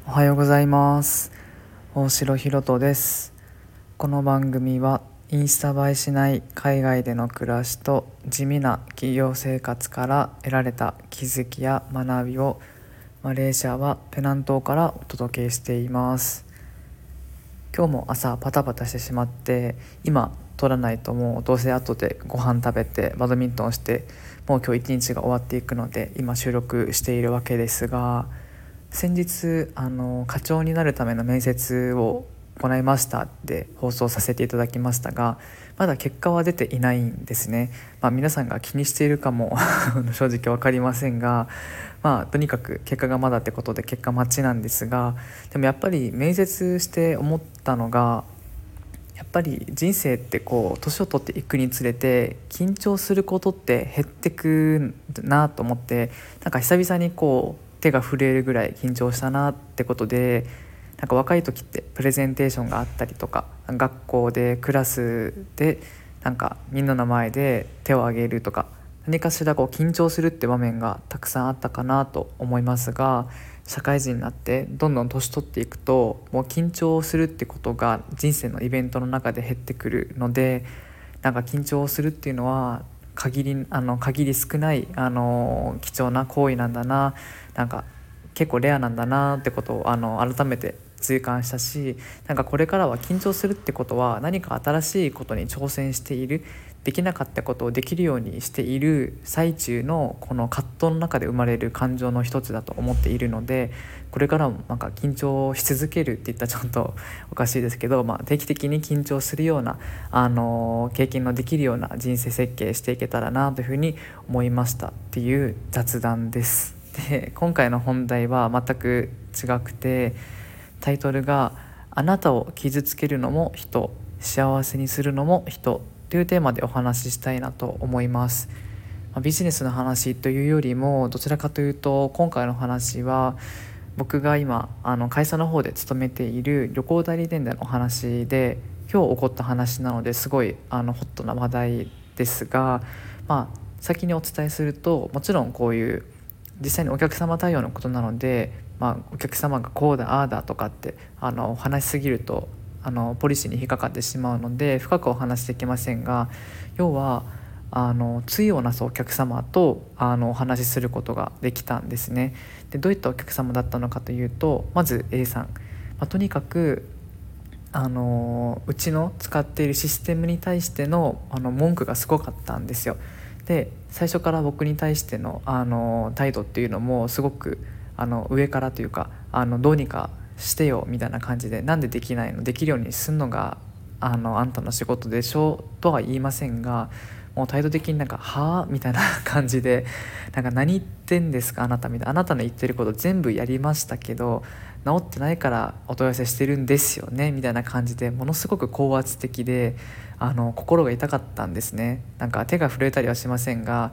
おはようございます。大城ひろとです。この番組はインスタ映えしない海外での暮らしと地味な企業生活から得られた気づきや学びをマレーシアはペナン島からお届けしています。今日も朝パタパタしてしまって今撮らないともうどうせ後でご飯食べてバドミントンしてもう今日一日が終わっていくので今収録しているわけですが、先日課長になるための面接を行いましたって放送させていただきましたが、まだ結果は出ていないんですね。皆さんが気にしているかも正直分かりませんが、とにかく結果がまだってことで結果待ちなんですが、でもやっぱり面接して思ったのが、やっぱり人生って年を取っていくにつれて緊張することって減ってくなと思って、久々に手が震えるぐらい緊張したなってことで、若い時ってプレゼンテーションがあったりとか、学校でクラスでみんなの前で手を挙げるとか、何かしら緊張するって場面がたくさんあったかなと思いますが、社会人になってどんどん年取っていくともう緊張するってことが人生のイベントの中で減ってくるので、緊張するっていうのは限り少ない貴重な行為なんだな、結構レアなんだなってことを改めて痛感したし、これからは緊張するってことは何か新しいことに挑戦している、できなかったことをできるようにしている最中のこの葛藤の中で生まれる感情の一つだと思っているので、これからも緊張し続けるって言ったらちょっとおかしいですけど、定期的に緊張するような経験のできるような人生設計していけたらなというふうに思いましたっていう雑談です。で、今回の本題は全く違くて、タイトルがあなたを傷つけるのも人、幸せにするのも人というテーマでお話ししたいなと思います。ビジネスの話というよりもどちらかというと、今回の話は僕が今会社の方で勤めている旅行代理店でのお話で、今日起こった話なのですごいホットな話題ですが、先にお伝えすると、もちろんこういう実際にお客様対応のことなので、お客様がこうだああだとかって話しすぎるとポリシーに引っかかってしまうので深くお話しできませんが、要は対をなすお客様とお話しすることができたんですね。で、どういったお客様だったのかというと、まず A さん、とにかくうちの使っているシステムに対しての文句がすごかったんですよ。で、最初から僕に対しての態度っていうのもすごく上からというかどうにかしてよみたいな感じで、なんでできないの、できるようにすんのがあんたの仕事でしょとは言いませんが、もう態度的にはあみたいな感じで、何言ってんですかあなたみたいな、あなたの言ってること全部やりましたけど治ってないからお問い合わせしてるんですよねみたいな感じで、ものすごく高圧的で心が痛かったんですね。手が震えたりはしませんが、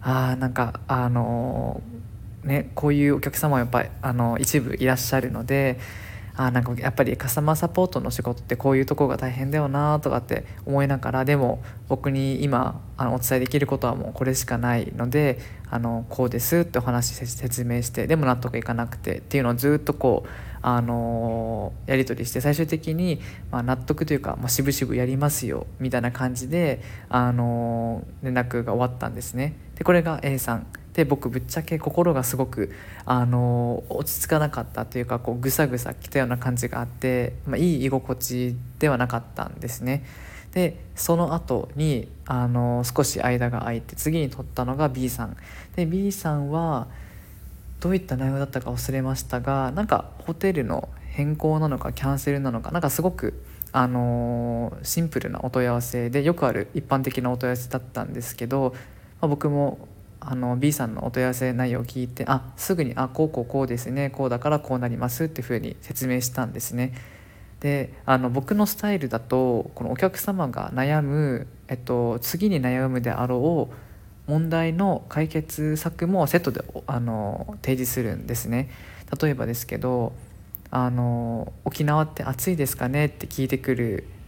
こういうお客様はやっぱり一部いらっしゃるので、やっぱりカスタマーサポートの仕事ってこういうところが大変だよなとかって思いながら、でも僕に今お伝えできることはもうこれしかないのでこうですってお話説明して、でも納得いかなくてっていうのをずっとやり取りして、最終的に納得というか、しぶしぶやりますよみたいな感じで連絡が終わったんですね。で、これが A さんで、僕ぶっちゃけ心がすごく落ち着かなかったというか、ぐさぐさきたような感じがあって、いい居心地ではなかったんですね。で、その後に少し間が空いて次に取ったのが B さんで、 B さんはどういった内容だったか忘れましたが、ホテルの変更なのかキャンセルなのか、すごくシンプルなお問い合わせで、よくある一般的なお問い合わせだったんですけど、僕もB さんのお問い合わせ内容を聞いて、すぐにこうこうこうですね、こうだからこうなりますっていうふうに説明したんですね。で、僕のスタイルだとこのお客様が悩む、次に悩むであろう問題の解決策もセットで提示するんですね。例えばですけど沖縄って暑いですかねって聞いてくる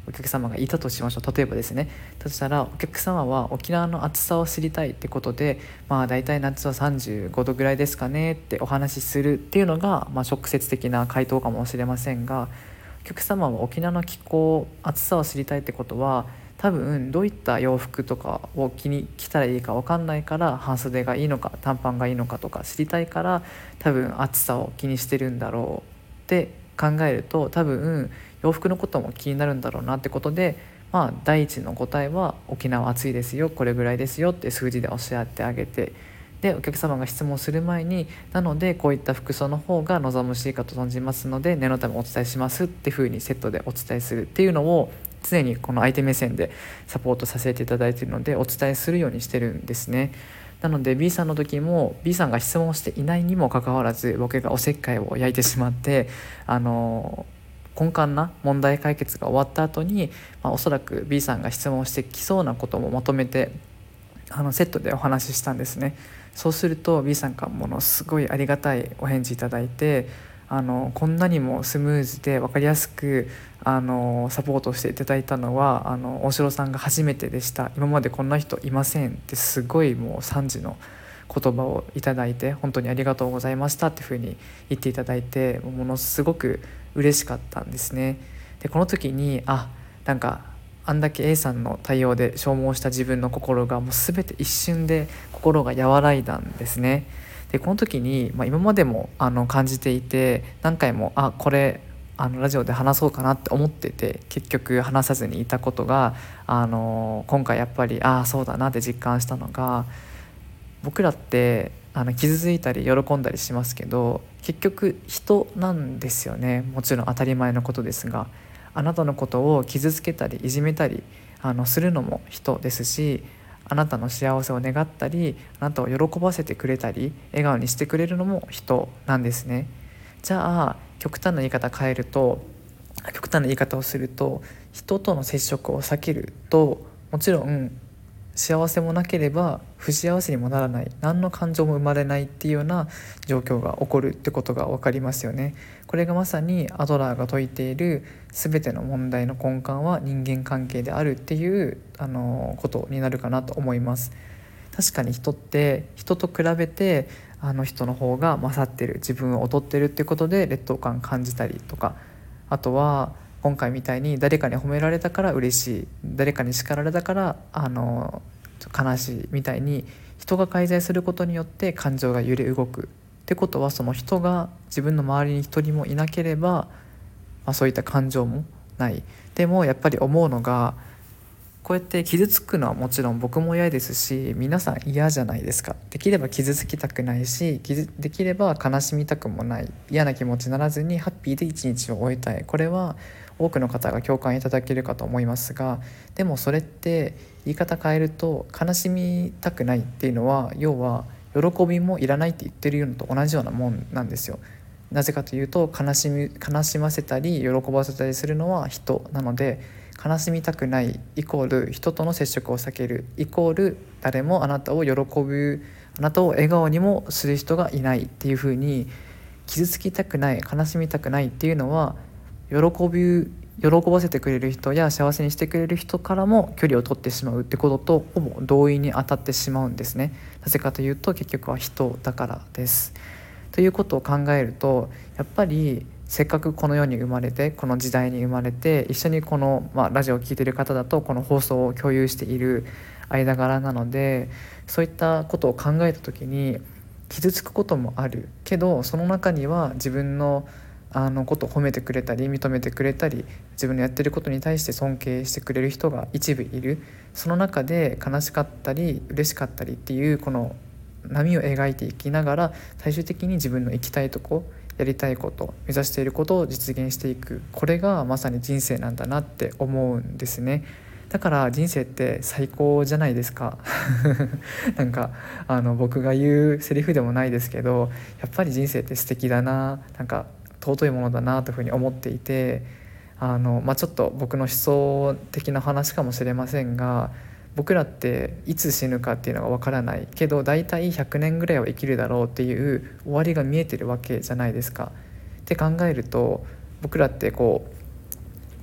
お客様がいたとしましょう。例えばですね、そしたらお客様は沖縄の暑さを知りたいってことで、だいたい夏は35度ぐらいですかねってお話しするっていうのが、直接的な回答かもしれませんが、お客様は沖縄の気候暑さを知りたいってことは、多分どういった洋服とかを着たらいいか分かんないから、半袖がいいのか短パンがいいのかとか知りたいから、多分暑さを気にしてるんだろうって考えると、多分洋服のことも気になるんだろうなってことで、第一の答えは沖縄暑いですよ、これぐらいですよって数字で教えてあげて、でお客様が質問する前に、なのでこういった服装の方が望ましいかと存じますので念のためお伝えしますっていう風にセットでお伝えするっていうのを、常にこの相手目線でサポートさせていただいているのでお伝えするようにしてるんですね。なので B さんの時も B さんが質問していないにもかかわらず、僕がおせっかいを焼いてしまって、根幹な問題解決が終わった後に、おそらく B さんが質問してきそうなこともまとめてセットでお話ししたんですね。そうすると B さんからものすごいありがたいお返事いただいて、こんなにもスムーズで分かりやすくサポートしていただいたのは大城さんが初めてでした、今までこんな人いませんって、すごいもう賛辞の言葉をいただいて、本当にありがとうございましたっていうふうに言っていただいて、ものすごく嬉しかったんですね。でこの時になんかあんだけ A さんの対応で消耗した自分の心がもう全て一瞬で心が和らいだんですね。でこの時に、今までも感じていて、何回もこれラジオで話そうかなって思ってて結局話さずにいたことが、今回やっぱりそうだなって実感したのが、僕らって傷ついたり喜んだりしますけど、結局人なんですよね。もちろん当たり前のことですが、あなたのことを傷つけたりいじめたりするのも人ですし、あなたの幸せを願ったりあなたを喜ばせてくれたり笑顔にしてくれるのも人なんですね。じゃあ極端な言い方をすると、人との接触を避けると、もちろん幸せもなければ不幸せにもならない、何の感情も生まれないっていうような状況が起こるってことが分かりますよね。これがまさにアドラーが説いている全ての問題の根幹は人間関係であるっていうことになるかなと思います。確かに人って人と比べて人の方が勝ってる、自分を劣ってるってことで劣等感感じたりとか、あとは今回みたいに誰かに褒められたから嬉しい、誰かに叱られたから悲しいみたいに、人が介在することによって感情が揺れ動くってことは、その人が自分の周りに一人もいなければ、そういった感情もない。でもやっぱり思うのが、こうやって傷つくのはもちろん僕も嫌ですし、皆さん嫌じゃないですか。できれば傷つきたくないし、できれば悲しみたくもない、嫌な気持ちにならずにハッピーで一日を終えたい。これは多くの方が共感いただけるかと思いますが、でもそれって言い方変えると、悲しみたくないっていうのは要は喜びもいらないって言ってるのと同じようなもんなんですよ。なぜかというと、悲しませたり喜ばせたりするのは人なので、悲しみたくないイコール人との接触を避けるイコール誰もあなたをあなたを笑顔にもする人がいないっていう風に、傷つきたくない、悲しみたくないっていうのは喜ばせてくれる人や幸せにしてくれる人からも距離を取ってしまうってこととほぼ同意に当たってしまうんですね。なぜかというと、結局は人だからです。ということを考えると、やっぱりせっかくこの世に生まれて、この時代に生まれて、一緒にこの、ラジオを聴いている方だとこの放送を共有している間柄なので、そういったことを考えた時に傷つくこともあるけど、その中には自分のことを褒めてくれたり認めてくれたり、自分のやってることに対して尊敬してくれる人が一部いる。その中で悲しかったり嬉しかったりっていうこの波を描いていきながら、最終的に自分の行きたいとこ、やりたいこと、目指していることを実現していく。これがまさに人生なんだなって思うんですね。だから人生って最高じゃないですかなんか僕が言うセリフでもないですけど、やっぱり人生って素敵だな、なんか尊いものだなというふうに思っていて、ちょっと僕の思想的な話かもしれませんが、僕らっていつ死ぬかっていうのがわからないけど、だいたい100年ぐらいは生きるだろうっていう終わりが見えてるわけじゃないですか。って考えると、僕らってこ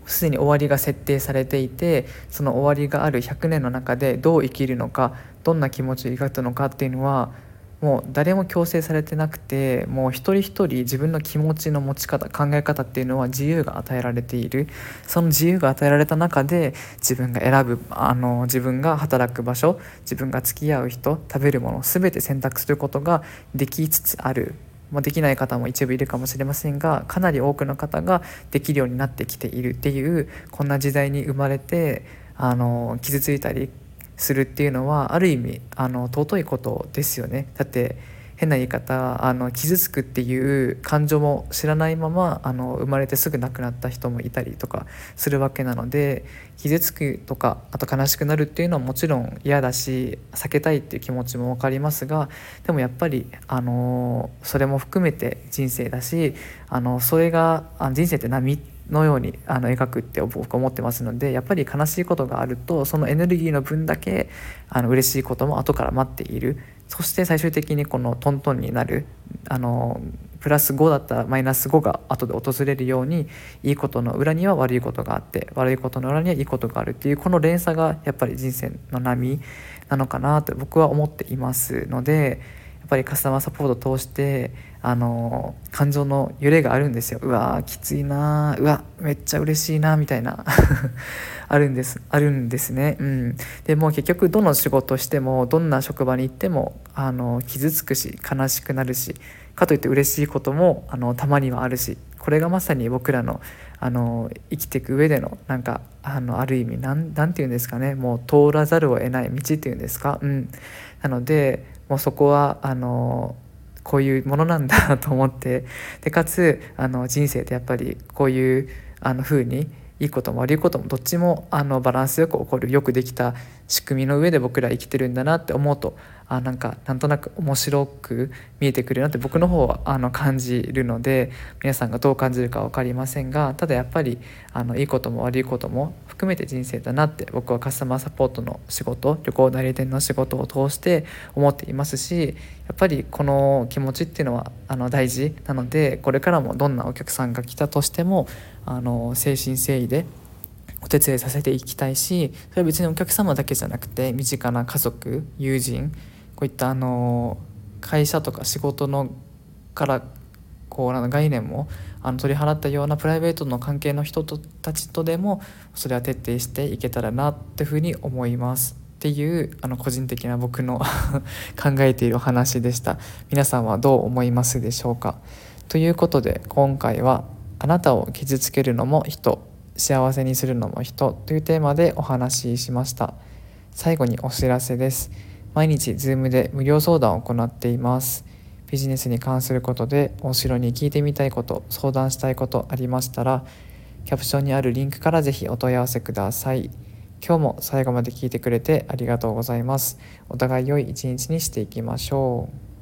すでに終わりが設定されていて、その終わりがある100年の中でどう生きるのか、どんな気持ちを描くのかっていうのはもう誰も強制されてなくて、もう一人一人自分の気持ちの持ち方、考え方っていうのは自由が与えられている。その自由が与えられた中で自分が選ぶ自分が働く場所、自分が付き合う人、食べるもの、全て選択することができつつある。できない方も一部いるかもしれませんが、かなり多くの方ができるようになってきているっていう、こんな時代に生まれて傷ついたりするっていうのはある意味尊いことですよね。だって変な言い方、傷つくっていう感情も知らないまま生まれてすぐ亡くなった人もいたりとかするわけなので、傷つくとかあと悲しくなるっていうのはもちろん嫌だし、避けたいっていう気持ちも分かりますが、でもやっぱりそれも含めて人生だし、それが人生って波のように描くって僕は思ってますので、やっぱり悲しいことがあるとそのエネルギーの分だけ嬉しいことも後から待っている。そして最終的にこのトントンになるプラス5だったらマイナス5が後で訪れるように、いいことの裏には悪いことがあって、悪いことの裏にはいいことがあるっていう、この連鎖がやっぱり人生の波なのかなと僕は思っていますので、やっぱりカスタマーサポートを通して感情の揺れがあるんですよ。うわきついな、うわめっちゃ嬉しいなみたいなあるんですね。でも結局どの仕事をしてもどんな職場に行っても傷つくし悲しくなるし、かといって嬉しいこともたまにはあるし、これがまさに僕らの生きていく上でのある意味なんていうんですかね、もう通らざるを得ない道っていうんですか。なのでもうそこはこういうものなんだと思って、でかつ人生ってやっぱりこういう風にいいことも悪いこともどっちもバランスよく起こる、よくできた仕組みの上で僕ら生きてるんだなって思うと、なんとなく面白く見えてくるなって僕の方は感じるので、皆さんがどう感じるか分かりませんが、ただやっぱりいいことも悪いことも含めて人生だなって僕はカスタマーサポートの仕事、旅行代理店の仕事を通して思っていますし、やっぱりこの気持ちっていうのは大事なので、これからもどんなお客さんが来たとしても誠心誠意でお手伝いさせていきたいし、それは別にお客様だけじゃなくて身近な家族、友人、こういった会社とか仕事のから概念も取り払ったようなプライベートの関係の人たちとでもそれは徹底していけたらなっていうふうに思いますっていう個人的な僕の考えているお話でした。皆さんはどう思いますでしょうか。ということで今回はあなたを傷つけるのも人、幸せにするのも人というテーマでお話ししました。最後にお知らせです。毎日 Zoom で無料相談を行っています。ビジネスに関することで大城に聞いてみたいこと、相談したいことありましたら、キャプションにあるリンクからぜひお問い合わせください。今日も最後まで聞いてくれてありがとうございます。お互い良い一日にしていきましょう。